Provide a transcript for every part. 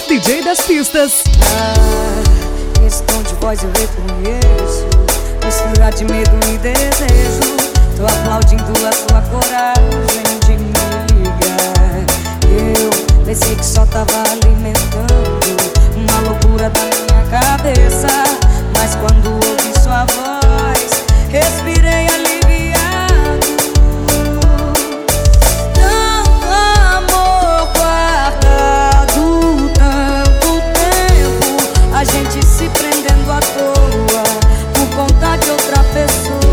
melhor DJ das pistas. Esse tom de voz eu reconheço, mistura de medo e desejo. Tô aplaudindo a sua coragem de me ligar. Eu pensei que só tava alimentando uma loucura da minha cabeça, mas quando ouvi sua voz, respirei aliviado. Tanto amor guardado, tanto tempo, a gente se prendendo à toa por conta de outra pessoa.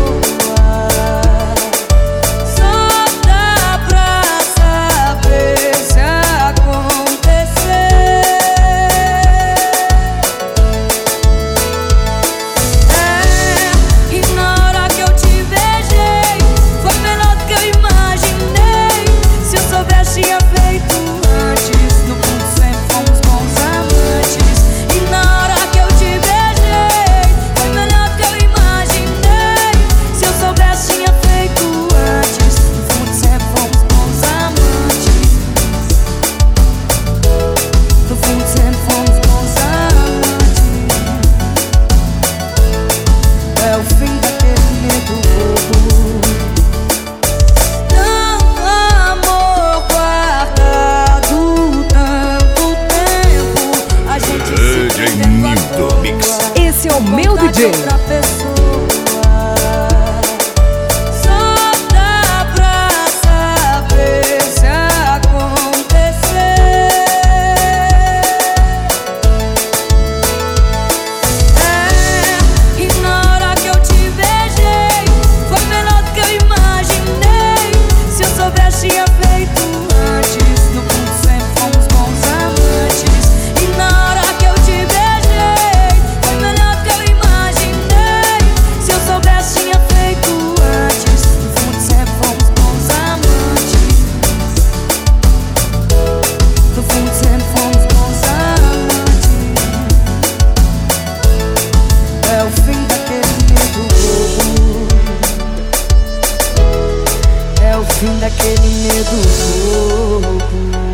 Só dá pra saber se acontecer. E na hora que eu te beijei, foi melhor do que eu imaginei. Se eu soubesse, tinha feito antes. No fundo sempre fomos bons amantes. E na hora que eu te beijei, foi melhor do que eu imaginei. Se eu soubesse, tinha feito antes. No fundo sempre fomos bons amantes. No fundo sempre fomos bons amantes. É o fim daquele medo bobo. Tanto amor guardado, tanto tempo, a gente se prendendo à toa. Esse é o meu Conta de DJ. outra pessoa. Só dá pra saber se acontecer. E na hora que eu te beijei, foi melhor do que eu imaginei. Se eu soubesse, tinha feito antes. No fundo sempre fomos bons amantes. E na hora que eu te beijei, foi melhor do que eu imaginei. Se eu soubesse, tinha feito antes. No fundo sempre fomos bons amantes. No fundo sempre fomos bons amantes. É o fim daquele medo bobo. É o fim daquele medo bobo.